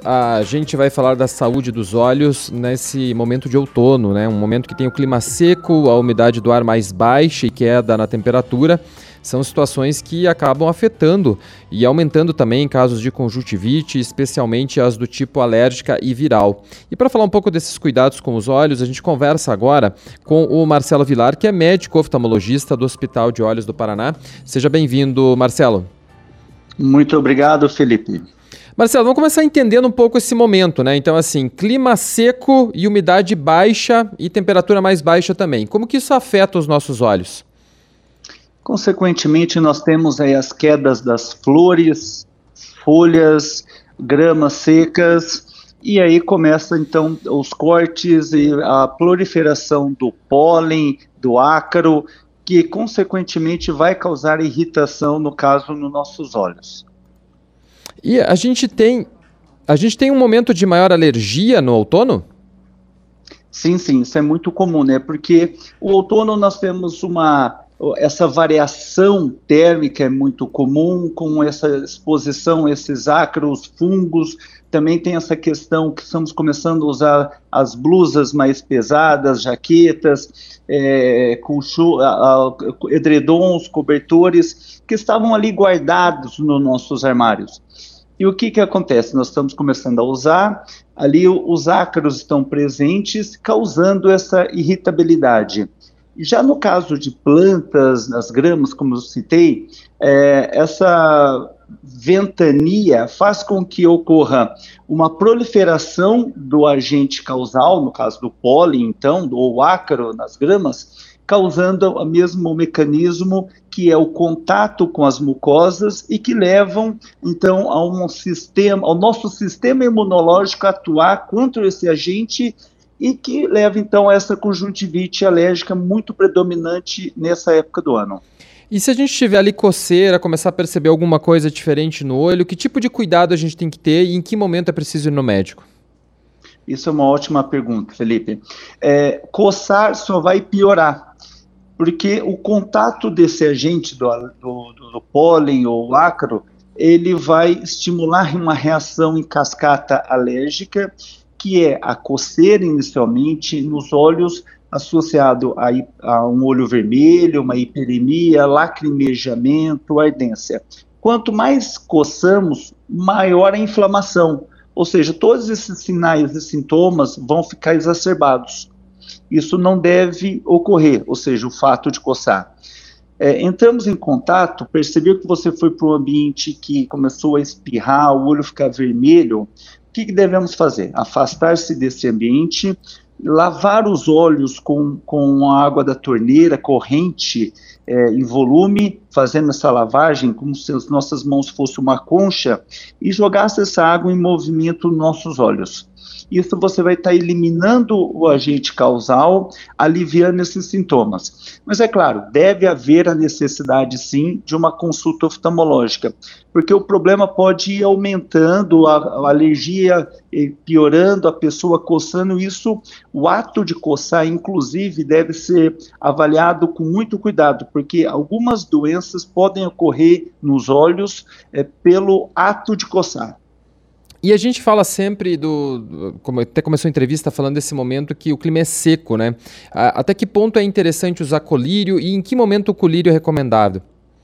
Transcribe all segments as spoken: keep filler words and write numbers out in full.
a gente vai falar da saúde dos olhos nesse momento de outono, né? Um momento que tem o clima seco, a umidade do ar mais baixa e queda na temperatura. São situações que acabam afetando e aumentando também casos de conjuntivite, especialmente as do tipo alérgica e viral. E para falar um pouco desses cuidados com os olhos, a gente conversa agora com o Marcelo Vilar, que é médico oftalmologista do Hospital de Olhos do Paraná. Seja bem-vindo, Marcelo. Muito obrigado, Felipe. Marcelo, vamos começar entendendo um pouco esse momento, né? Então, assim, clima seco e umidade baixa e temperatura mais baixa também. Como que isso afeta os nossos olhos? Consequentemente, nós temos aí as quedas das flores, folhas, gramas secas, e aí começa então os cortes e a proliferação do pólen, do ácaro, que consequentemente vai causar irritação, no caso, nos nossos olhos. E a gente tem, a gente tem um momento de maior alergia no outono? Sim, sim, isso é muito comum, né? Porque o outono nós temos uma, essa variação térmica é muito comum, com essa exposição a esses ácaros, fungos. Também tem essa questão que estamos começando a usar as blusas mais pesadas, jaquetas, é, com chu- a- a- edredons, cobertores, que estavam ali guardados nos nossos armários. E o que que acontece? Nós estamos começando a usar, ali o- os ácaros estão presentes, causando essa irritabilidade. E já no caso de plantas, as gramas, como eu citei, é, essa ventania faz com que ocorra uma proliferação do agente causal, no caso do pólen, então, do ácaro nas gramas, causando o mesmo mecanismo que é o contato com as mucosas e que levam, então, a um sistema, ao nosso sistema imunológico a atuar contra esse agente e que leva, então, a essa conjuntivite alérgica muito predominante nessa época do ano. E se a gente tiver ali coceira, começar a perceber alguma coisa diferente no olho, que tipo de cuidado a gente tem que ter e em que momento é preciso ir no médico? Isso é uma ótima pergunta, Felipe. É, coçar só vai piorar, porque o contato desse agente do, do, do pólen ou ácaro, ele vai estimular uma reação em cascata alérgica, que é a coceira inicialmente nos olhos, associado a, hi- a um olho vermelho, uma hiperemia, lacrimejamento, ardência. Quanto mais coçamos, maior a inflamação, ou seja, todos esses sinais e sintomas vão ficar exacerbados. Isso não deve ocorrer, ou seja, o fato de coçar. É, entramos em contato, percebeu que você foi para um ambiente que começou a espirrar, o olho ficar vermelho, o que, que devemos fazer? Afastar-se desse ambiente, lavar os olhos com, com a água da torneira corrente é, em volume, fazendo essa lavagem como se as nossas mãos fossem uma concha e jogasse essa água em movimento nos nossos olhos. Isso você vai estar eliminando o agente causal, aliviando esses sintomas. Mas é claro, deve haver a necessidade sim de uma consulta oftalmológica, porque o problema pode ir aumentando, a, a alergia eh, piorando, a pessoa coçando, isso, o ato de coçar, inclusive, deve ser avaliado com muito cuidado, porque algumas doenças podem ocorrer nos olhos eh, pelo ato de coçar. E a gente fala sempre do, do- como até começou a entrevista falando desse momento que o clima é seco, né? A- Até que ponto é interessante usar colírio e em que momento o colírio é recomendado?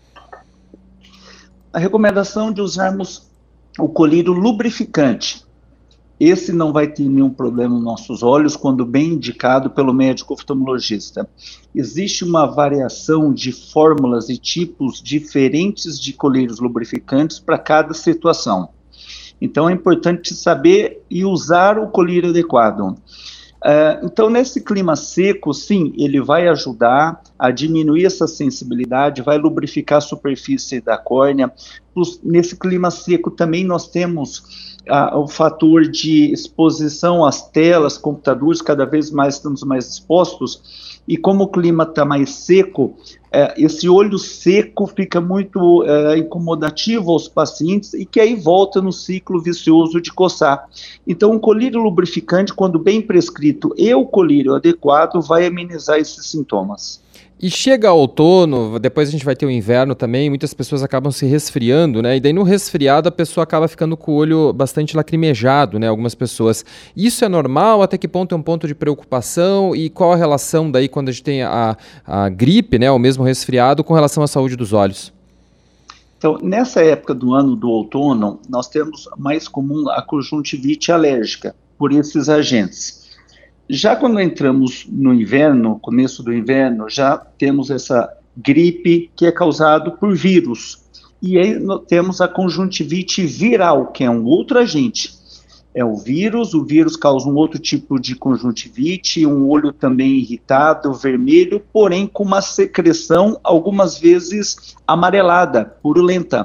A recomendação de usarmos o colírio lubrificante. Esse não vai ter nenhum problema nos nossos olhos quando bem indicado pelo médico oftalmologista. Existe uma variação de fórmulas e tipos diferentes de colírios lubrificantes para cada situação. Então é importante saber e usar o colírio adequado. Uh, então, nesse clima seco, sim, ele vai ajudar a diminuir essa sensibilidade, vai lubrificar a superfície da córnea. Plus, nesse clima seco também nós temos uh, o fator de exposição às telas, computadores, cada vez mais estamos mais expostos, e como o clima está mais seco, é, esse olho seco fica muito é, incomodativo aos pacientes e que aí volta no ciclo vicioso de coçar. Então, um colírio lubrificante, quando bem prescrito e o colírio adequado, vai amenizar esses sintomas. E chega ao outono, depois a gente vai ter o inverno também, muitas pessoas acabam se resfriando, né? E daí no resfriado a pessoa acaba ficando com o olho bastante lacrimejado, né? Algumas pessoas. Isso é normal? Até que ponto é um ponto de preocupação? E qual a relação daí quando a gente tem a, a gripe, né? Ou mesmo resfriado, com relação à saúde dos olhos? Então, nessa época do ano do outono, nós temos mais comum a conjuntivite alérgica por esses agentes. Já quando entramos no inverno, começo do inverno, já temos essa gripe que é causado por vírus. E aí nós temos a conjuntivite viral, que é um outro agente. É o vírus, o vírus causa um outro tipo de conjuntivite, um olho também irritado, vermelho, porém com uma secreção, algumas vezes amarelada, purulenta.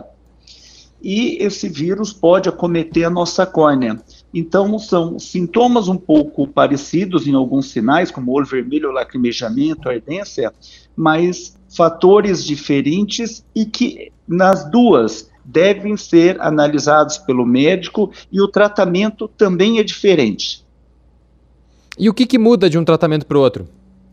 E esse vírus pode acometer a nossa córnea. Então, são sintomas um pouco parecidos em alguns sinais, como olho vermelho, lacrimejamento, ardência, mas fatores diferentes e que nas duas devem ser analisados pelo médico e o tratamento também é diferente. E o que, que muda de um tratamento para o outro?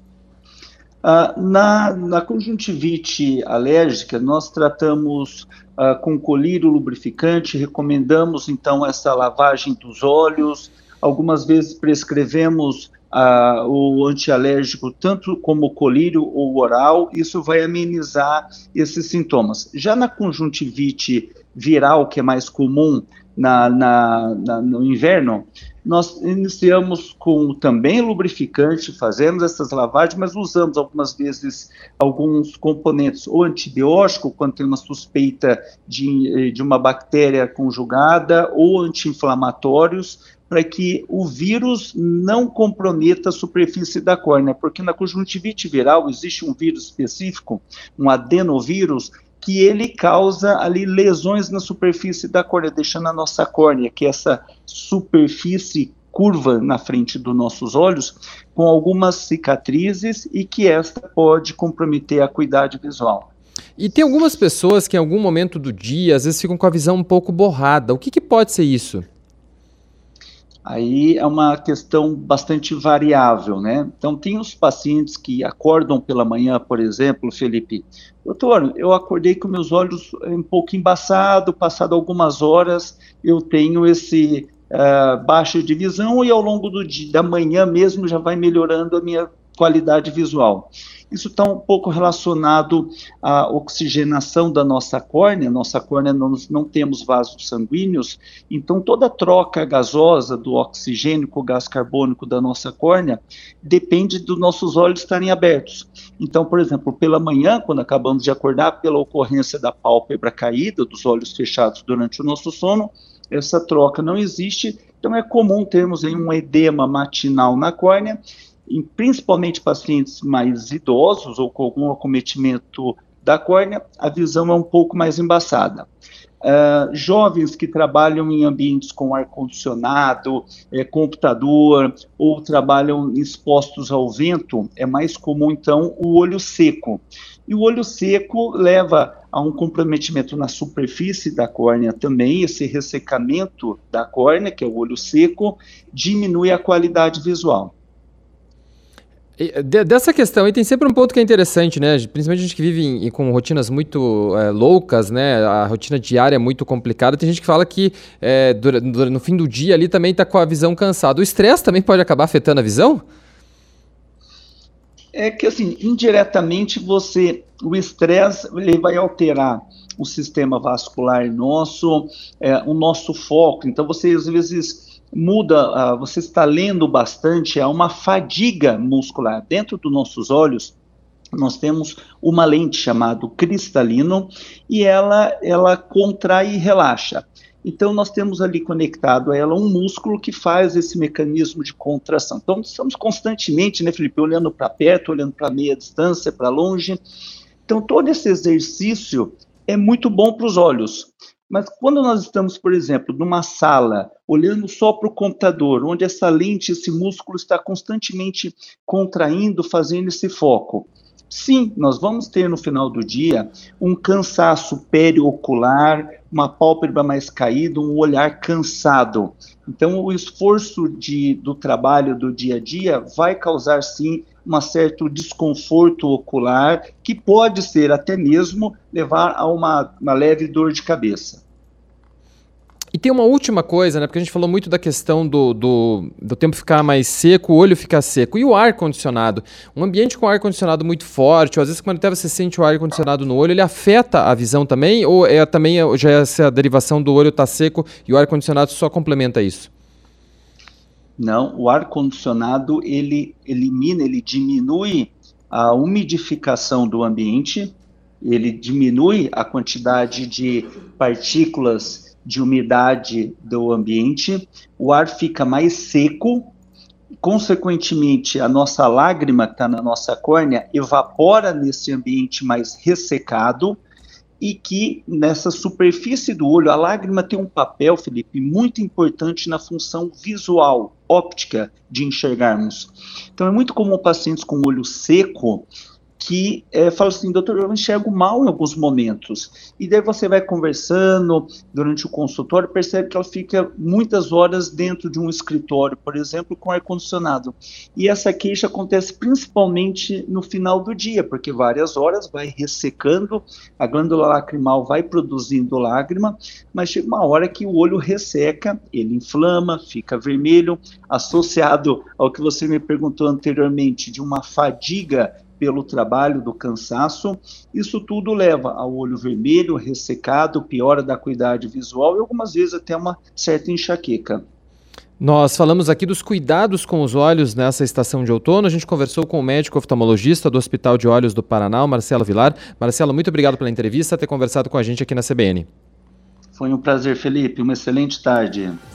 Uh, na, na conjuntivite alérgica, nós tratamos uh, com colírio lubrificante, recomendamos então essa lavagem dos olhos, algumas vezes prescrevemos uh, o antialérgico tanto como colírio ou oral, isso vai amenizar esses sintomas. Já na conjuntivite viral, que é mais comum na, na, na, no inverno, nós iniciamos com também lubrificante, fazemos essas lavagens, mas usamos algumas vezes alguns componentes, ou antibiótico, quando tem uma suspeita de, de uma bactéria conjugada, ou anti-inflamatórios, para que o vírus não comprometa a superfície da córnea, porque na conjuntivite viral existe um vírus específico, um adenovírus, que ele causa ali lesões na superfície da córnea, deixando a nossa córnea, que é essa superfície curva na frente dos nossos olhos, com algumas cicatrizes e que esta pode comprometer a acuidade visual. E tem algumas pessoas que em algum momento do dia, às vezes ficam com a visão um pouco borrada. O que, que pode ser isso? Aí é uma questão bastante variável, né? Então, tem os pacientes que acordam pela manhã, por exemplo, Felipe, doutor, eu acordei com meus olhos um pouco embaçados, passado algumas horas, eu tenho esse uh, baixa de visão e ao longo do dia, da manhã mesmo já vai melhorando a minha qualidade visual. Isso está um pouco relacionado à oxigenação da nossa córnea. Nossa córnea não, não temos vasos sanguíneos, então toda a troca gasosa do oxigênio com o gás carbônico da nossa córnea depende dos nossos olhos estarem abertos. Então, por exemplo, pela manhã, quando acabamos de acordar, pela ocorrência da pálpebra caída, dos olhos fechados durante o nosso sono, essa troca não existe, então é comum termos aí um edema matinal na córnea, em principalmente pacientes mais idosos ou com algum acometimento da córnea, a visão é um pouco mais embaçada. Uh, jovens que trabalham em ambientes com ar-condicionado, é, computador, ou trabalham expostos ao vento, é mais comum, então, o olho seco. E o olho seco leva a um comprometimento na superfície da córnea também, esse ressecamento da córnea, que é o olho seco, diminui a qualidade visual. Dessa questão aí tem sempre um ponto que é interessante, né? Principalmente a gente que vive em, com rotinas muito é, loucas, né? A rotina diária é muito complicada. Tem gente que fala que é, no fim do dia ali também está com a visão cansada. O estresse também pode acabar afetando a visão? É que assim, indiretamente você, o estresse ele vai alterar o sistema vascular nosso, é, o nosso foco. Então você às vezes muda, uh, você está lendo bastante, há uma fadiga muscular. Dentro dos nossos olhos, nós temos uma lente chamada cristalino e ela, ela contrai e relaxa. Então, nós temos ali conectado a ela um músculo que faz esse mecanismo de contração. Então, estamos constantemente, né, Felipe, olhando para perto, olhando para meia distância, para longe. Então, todo esse exercício é muito bom para os olhos. Mas quando nós estamos, por exemplo, numa sala, olhando só para o computador, onde essa lente, esse músculo está constantemente contraindo, fazendo esse foco, sim, nós vamos ter no final do dia um cansaço periocular, uma pálpebra mais caída, um olhar cansado. Então, o esforço de, do trabalho do dia a dia vai causar, sim, um certo desconforto ocular, que pode ser até mesmo levar a uma, uma leve dor de cabeça. E tem uma última coisa, né? Porque a gente falou muito da questão do, do, do tempo ficar mais seco, o olho ficar seco. E o ar-condicionado? Um ambiente com ar-condicionado muito forte, ou às vezes quando até você sente o ar-condicionado no olho, ele afeta a visão também? Ou é também já é essa derivação do olho estar seco e o ar-condicionado só complementa isso? Não, o ar-condicionado, ele elimina, ele diminui a umidificação do ambiente, ele diminui a quantidade de partículas de umidade do ambiente, o ar fica mais seco, consequentemente a nossa lágrima que está na nossa córnea evapora nesse ambiente mais ressecado, e que nessa superfície do olho, a lágrima tem um papel, Felipe, muito importante na função visual, óptica, de enxergarmos. Então é muito comum pacientes com olho seco que é, fala assim, doutor, eu enxergo mal em alguns momentos. E daí você vai conversando durante o consultório, percebe que ela fica muitas horas dentro de um escritório, por exemplo, com ar-condicionado. E essa queixa acontece principalmente no final do dia, porque várias horas vai ressecando, a glândula lacrimal vai produzindo lágrima, mas chega uma hora que o olho resseca, ele inflama, fica vermelho, associado ao que você me perguntou anteriormente, de uma fadiga pelo trabalho, do cansaço, isso tudo leva ao olho vermelho, ressecado, piora da acuidade visual e algumas vezes até uma certa enxaqueca. Nós falamos aqui dos cuidados com os olhos nessa estação de outono. A gente conversou com o médico oftalmologista do Hospital de Olhos do Paraná, Marcelo Vilar. Marcelo, muito obrigado pela entrevista, ter conversado com a gente aqui na C B N. Foi um prazer, Felipe. Uma excelente tarde.